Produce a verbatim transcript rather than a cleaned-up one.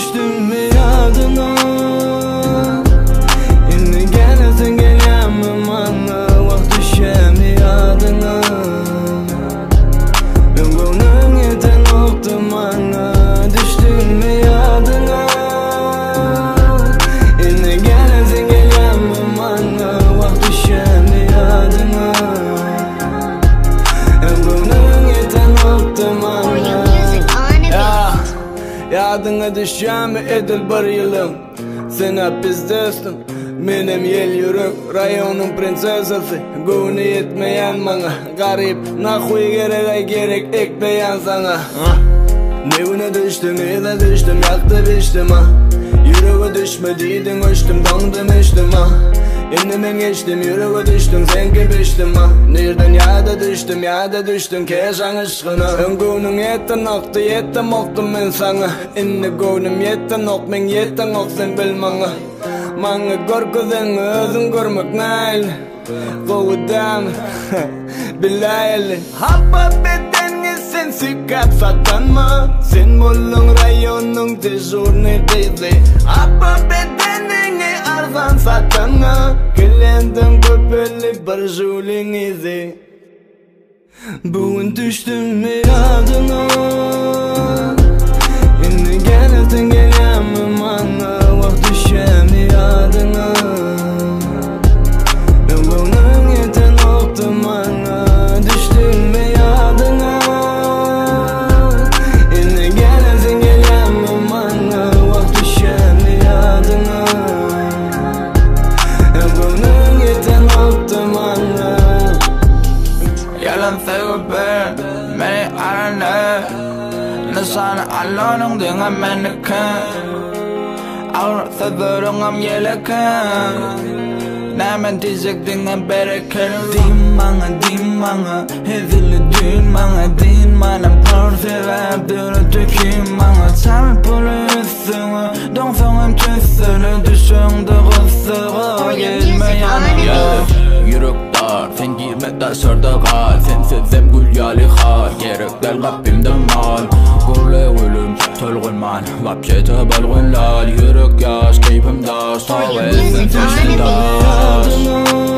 düştüm mü yadına? Yine gelesin gelemem ana, vakt düşem yadına. Ömrünün yeten oktum ana, düştüm mü yadına? Yine gelesin gelemem ana, vakt düşem yadına. Ömrünün yeten oktum ana. Yadına düşeceğim edil bir yılım. Sen hep bizdesin, benim yel yürek. Rayonun prensesesi, güvni yetmeyen bana. Garip, nahuy gerek gerek ekleyen sana. Nevine düştüm, ile düştüm, yaktı biçtim ha. Yüreğe düşmediydin, uçtum, dondum içtim ha. Şimdi ben geçtim, yüreğe düştüm, sen gibi ha. Nereden ya da düştüm, ya da düştüm, keşan ışkına. Öngünün yetten oktu, yetten oktum ben sana. Şimdi gönlüm yetten ok, men yetten ok sen bilmana. Bana korkudan özün görmek nail. Kovudan, bilayli. Hapa bedeni sen sikat satanma. Sen bulun rayonun tezurnedeydi. Hapa bedenini arzan satana. Gelendim köpeli bir julin izi. Bugün düştüm mü yadına? Yine gelesin gelemem ana, vakt düşem yadına. Ömrünün yeten oktum ana, düştüm mü yadına? Yine gelesin gelemem ana, vakt düşem yadına. Ömrünün yeten oktum ana. Yalan sevip beni arana. Sana alonun dengan menekan. Aurat seberangam yelakan. Naman tizak dengan berakan. Dimanga dimanga, hezili dün manga din mana perseva dura tükim manga. Sen polüsünü, donsangam çözsene düşün de gıssığa gelmeyen ya. Yürek dar, sen girme da sırda kal. Sen sezem gül yali hal, gerekler kalbimde mal. Gurle ölüm, tolgulman, vapşete balgın lal. Yürek yaş, keyfim dar, sağ ve sen seçtin dar.